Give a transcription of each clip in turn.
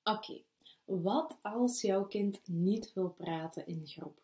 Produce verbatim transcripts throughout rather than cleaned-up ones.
Oké, okay. Wat als jouw kind niet wil praten in groep?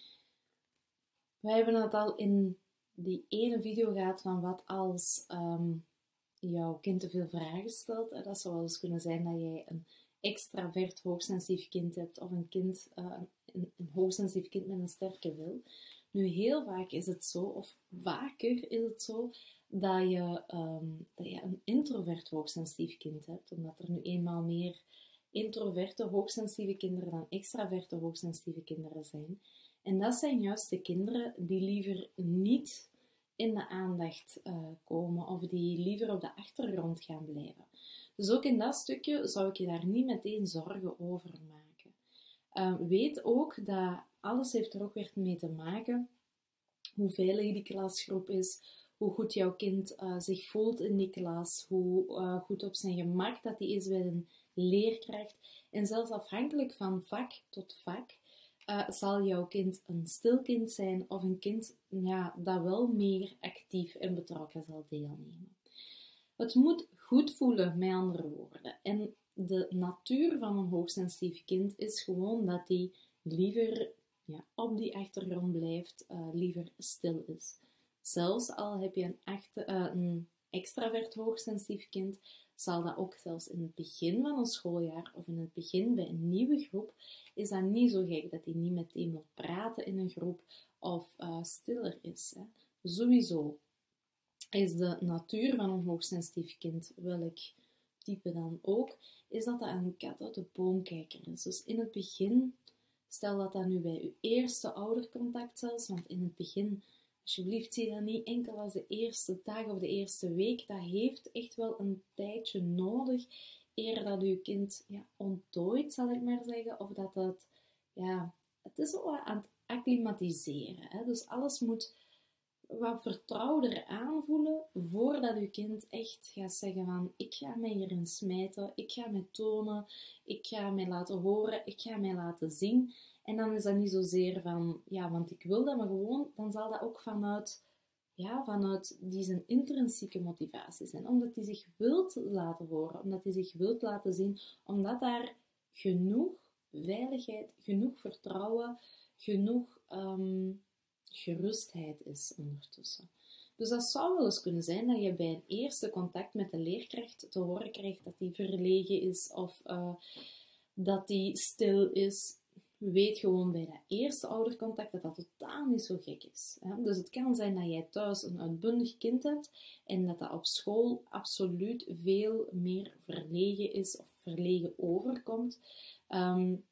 Wij hebben het al in die ene video gehad van wat als um, jouw kind te veel vragen stelt. Dat zou wel eens kunnen zijn dat jij een extravert hoogsensitief kind hebt of een, kind, uh, een, een hoogsensitief kind met een sterke wil. Nu, heel vaak is het zo, of vaker is het zo, dat je, um, dat je een introvert hoogsensitief kind hebt, omdat er nu eenmaal meer introverte hoogsensitieve kinderen dan extraverte hoogsensitieve kinderen zijn. En dat zijn juist de kinderen die liever niet in de aandacht uh, komen of die liever op de achtergrond gaan blijven. Dus ook in dat stukje zou ik je daar niet meteen zorgen over maken. Uh, weet ook dat alles heeft er ook weer mee te maken hoe veilig die klasgroep is, hoe goed jouw kind uh, zich voelt in die klas, hoe uh, goed op zijn gemak dat hij is bij een leerkracht. En zelfs afhankelijk van vak tot vak uh, zal jouw kind een stil kind zijn of een kind ja, dat wel meer actief en betrokken zal deelnemen. Het moet goed voelen, met andere woorden. En de natuur van een hoogsensitief kind is gewoon dat hij liever ja, op die achtergrond blijft, uh, liever stil is. Zelfs al heb je een, achter, uh, een extravert hoogsensitief kind, zal dat ook zelfs in het begin van een schooljaar of in het begin bij een nieuwe groep, is dat niet zo gek dat hij niet meteen wil praten in een groep of uh, stiller is. Hè. Sowieso is de natuur van een hoogsensitief kind, welk type dan ook, is dat dat een kat uit de boomkijker is. Dus in het begin, stel dat dat nu bij uw eerste oudercontact zelfs, want in het begin, alsjeblieft, zie dat niet enkel als de eerste dag of de eerste week. Dat heeft echt wel een tijdje nodig, eer dat uw kind ja, ontdooit, zal ik maar zeggen. Of dat het, ja, het is al aan het acclimatiseren. Hè? Dus alles moet wat vertrouwder aanvoelen, voordat uw kind echt gaat zeggen van, ik ga mij hierin smijten, ik ga mij tonen, ik ga mij laten horen, ik ga mij laten zien. En dan is dat niet zozeer van, ja, want ik wil dat, maar gewoon, dan zal dat ook vanuit, ja, vanuit die zijn intrinsieke motivatie zijn. Omdat hij zich wilt laten horen, omdat hij zich wilt laten zien, omdat daar genoeg veiligheid, genoeg vertrouwen, genoeg um, gerustheid is ondertussen. Dus dat zou wel eens kunnen zijn dat je bij een eerste contact met de leerkracht te horen krijgt dat hij verlegen is of uh, dat hij stil is. Weet gewoon bij dat eerste oudercontact dat dat totaal niet zo gek is. Hè? Dus het kan zijn dat jij thuis een uitbundig kind hebt en dat dat op school absoluut veel meer verlegen is of verlegen overkomt. Um,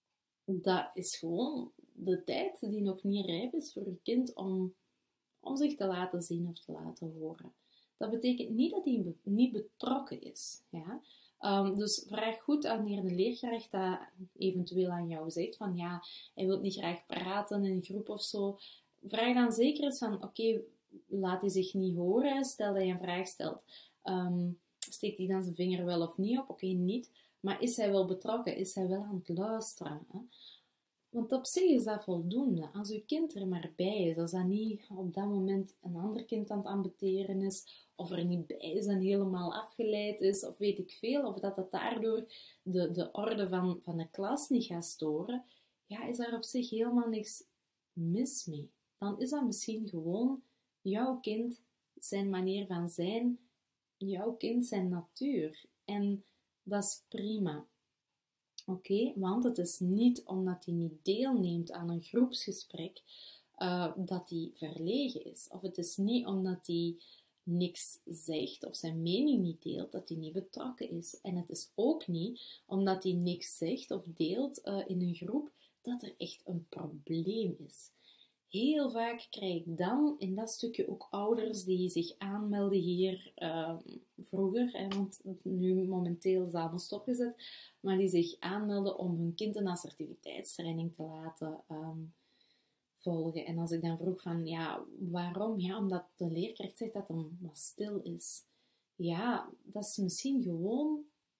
dat is gewoon de tijd die nog niet rijp is voor je kind om, om zich te laten zien of te laten horen. Dat betekent niet dat hij be- niet betrokken is. Ja? Um, dus vraag goed aan wanneer de leerkracht dat eventueel aan jou zegt van ja, hij wil niet graag praten in een groep of zo. Vraag dan zeker eens van oké, okay, laat hij zich niet horen, stel dat je een vraag stelt. Um, steekt hij dan zijn vinger wel of niet op? Oké, okay, niet. Maar is hij wel betrokken? Is hij wel aan het luisteren? Hè? Want op zich is dat voldoende. Als uw kind er maar bij is, als dat niet op dat moment een ander kind aan het ambeteren is, of er niet bij is en helemaal afgeleid is, of weet ik veel, of dat het daardoor de, de orde van, van de klas niet gaat storen, ja, is daar op zich helemaal niks mis mee. Dan is dat misschien gewoon jouw kind, zijn manier van zijn, jouw kind zijn natuur. En dat is prima. Oké, okay, want het is niet omdat hij niet deelneemt aan een groepsgesprek uh, dat hij verlegen is. Of het is niet omdat hij niks zegt of zijn mening niet deelt dat hij niet betrokken is. En het is ook niet omdat hij niks zegt of deelt uh, in een groep dat er echt een probleem is. Heel vaak krijg ik dan in dat stukje ook ouders die zich aanmelden hier uh, vroeger, hè, want nu momenteel is dat allemaal stopgezet, maar die zich aanmelden om hun kind een assertiviteitstraining te laten um, volgen. En als ik dan vroeg van, ja, waarom? Ja, omdat de leerkracht zegt dat hem wat stil is. Ja, dat is misschien gewoon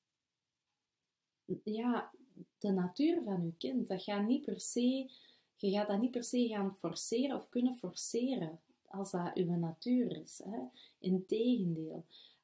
ja, de natuur van uw kind. Dat gaat niet per se... Je gaat dat niet per se gaan forceren of kunnen forceren als dat uw natuur is. Hè? Integendeel.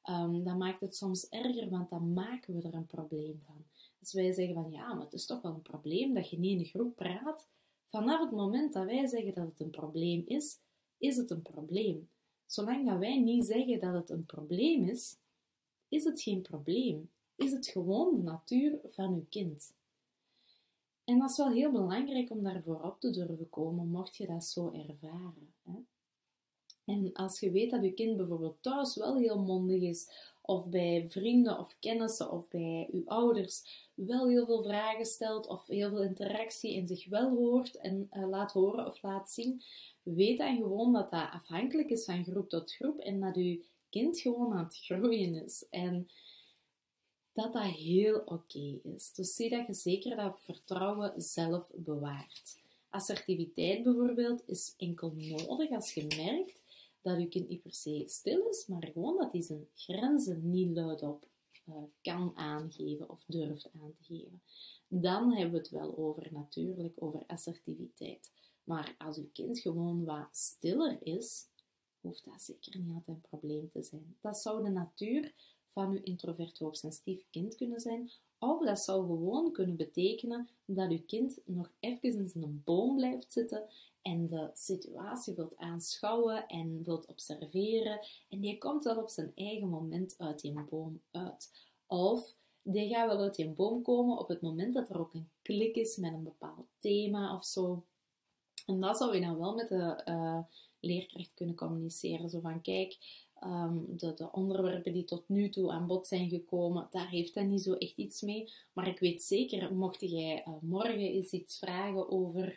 Um, dat maakt het soms erger, want dan maken we er een probleem van. Als wij zeggen van, ja, maar het is toch wel een probleem dat je niet in de groep praat. Vanaf het moment dat wij zeggen dat het een probleem is, is het een probleem. Zolang dat wij niet zeggen dat het een probleem is, is het geen probleem. Is het gewoon de natuur van uw kind. En dat is wel heel belangrijk om daarvoor op te durven komen, mocht je dat zo ervaren. Hè? En als je weet dat je kind bijvoorbeeld thuis wel heel mondig is, of bij vrienden of kennissen of bij uw ouders wel heel veel vragen stelt, of heel veel interactie in zich wel hoort en uh, laat horen of laat zien, weet dan gewoon dat dat afhankelijk is van groep tot groep en dat uw kind gewoon aan het groeien is. En dat dat heel oké okay is. Dus zie dat je zeker dat vertrouwen zelf bewaart. Assertiviteit bijvoorbeeld is enkel nodig als je merkt dat je kind niet per se stil is, maar gewoon dat hij zijn grenzen niet luidop uh, kan aangeven of durft aan te geven. Dan hebben we het wel over, natuurlijk, over assertiviteit. Maar als uw kind gewoon wat stiller is, hoeft dat zeker niet altijd een probleem te zijn. Dat zou de natuur van uw introvert hoogsensitief kind kunnen zijn, of dat zou gewoon kunnen betekenen dat uw kind nog even in zijn boom blijft zitten en de situatie wilt aanschouwen en wilt observeren en die komt wel op zijn eigen moment uit die boom uit. Of die gaat wel uit die boom komen op het moment dat er ook een klik is met een bepaald thema of zo. En dat zou je dan wel met de uh, leerkracht kunnen communiceren. Zo van, kijk, um, de, de onderwerpen die tot nu toe aan bod zijn gekomen, daar heeft hij niet zo echt iets mee. Maar ik weet zeker, mocht jij uh, morgen eens iets vragen over...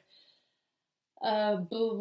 Uh,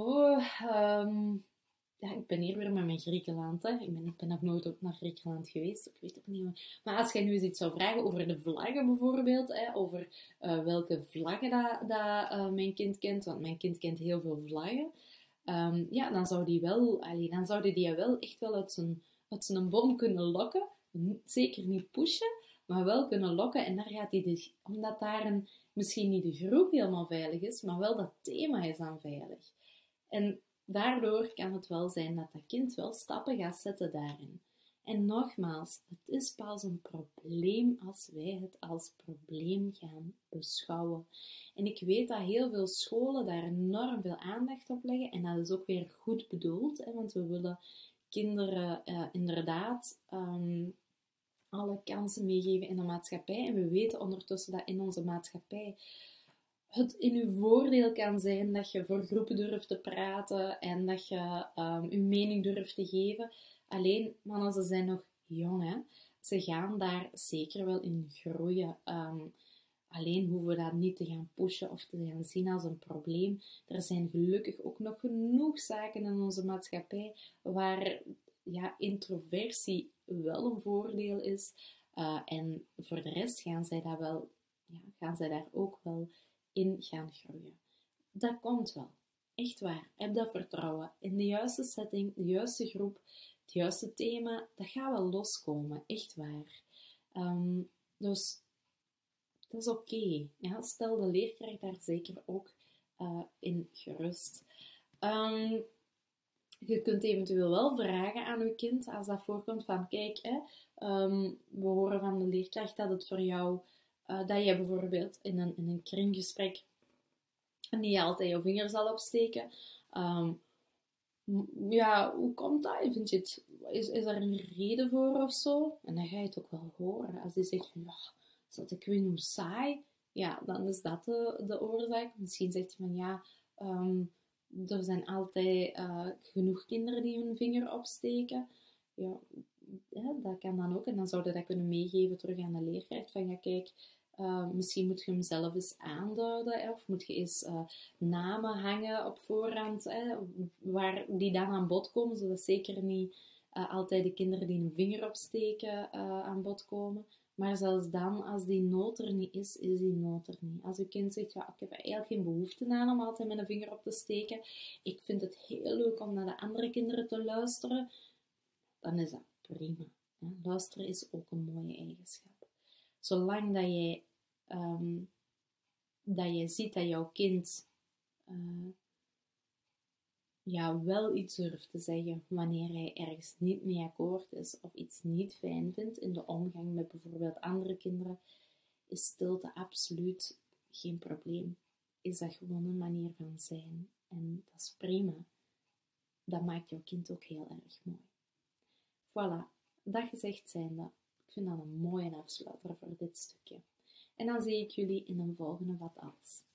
um, ja, ik ben hier weer met mijn Griekenland. Hè. Ik, ben, ik ben nog nooit ook naar Griekenland geweest. Ik weet het niet. Maar als jij nu eens iets zou vragen over de vlaggen bijvoorbeeld. Hè, over uh, welke vlaggen dat, dat uh, mijn kind kent. Want mijn kind kent heel veel vlaggen. Um, ja, dan zou die wel... Allee, dan zouden die wel echt wel uit zijn, uit zijn boom kunnen lokken. Zeker niet pushen. Maar wel kunnen lokken. En daar gaat hij... De, omdat daar een, misschien niet de groep helemaal veilig is. Maar wel dat thema is dan veilig. En... Daardoor kan het wel zijn dat dat kind wel stappen gaat zetten daarin. En nogmaals, het is pas een probleem als wij het als probleem gaan beschouwen. En ik weet dat heel veel scholen daar enorm veel aandacht op leggen. En dat is ook weer goed bedoeld, hè, want we willen kinderen uh, inderdaad um, alle kansen meegeven in de maatschappij. En we weten ondertussen dat in onze maatschappij het in uw voordeel kan zijn dat je voor groepen durft te praten en dat je um, uw mening durft te geven. Alleen, mannen, ze zijn nog jong, hè. Ze gaan daar zeker wel in groeien. Um, alleen hoeven we dat niet te gaan pushen of te gaan zien als een probleem. Er zijn gelukkig ook nog genoeg zaken in onze maatschappij waar ja, introversie wel een voordeel is. Uh, en voor de rest gaan zij, dat wel, ja, gaan zij daar ook wel in gaan groeien. Dat komt wel. Echt waar. Heb dat vertrouwen. In de juiste setting, de juiste groep, het juiste thema, dat gaat wel loskomen. Echt waar. Um, dus dat is oké. Okay. Ja, stel de leerkracht daar zeker ook uh, in gerust. Um, je kunt eventueel wel vragen aan je kind als dat voorkomt van kijk, hè, um, we horen van de leerkracht dat het voor jou Uh, dat je bijvoorbeeld in een, in een kringgesprek niet altijd je vinger zal opsteken. Um, ja, hoe komt dat? Vind je het, is, is er een reden voor of zo? En dan ga je het ook wel horen. Als hij zegt, ja, is dat ik weet hoe saai? Ja, dan is dat de, de oorzaak. Misschien zegt hij van, ja, um, er zijn altijd uh, genoeg kinderen die hun vinger opsteken. Ja, ja, dat kan dan ook. En dan zouden we dat kunnen meegeven terug aan de leerkracht. Van, ja, kijk... Uh, misschien moet je hem zelf eens aanduiden, hè, of moet je eens uh, namen hangen op voorhand, hè, waar die dan aan bod komen, zodat zeker niet uh, altijd de kinderen die een vinger opsteken uh, aan bod komen. Maar zelfs dan, als die nood er niet is, is die nood er niet. Als je kind zegt, ja, ik heb eigenlijk geen behoefte aan om altijd met een vinger op te steken, ik vind het heel leuk om naar de andere kinderen te luisteren, dan is dat prima. Hè. Luisteren is ook een mooie eigenschap. Zolang dat jij, um, dat jij ziet dat jouw kind uh, ja, wel iets durft te zeggen wanneer hij ergens niet mee akkoord is of iets niet fijn vindt in de omgang met bijvoorbeeld andere kinderen, is stilte absoluut geen probleem. Is dat gewoon een manier van zijn en dat is prima. Dat maakt jouw kind ook heel erg mooi. Voilà, dat gezegd zijnde, ik vind dat een mooie afsluiter voor dit stukje. En dan zie ik jullie in een volgende Wat Als.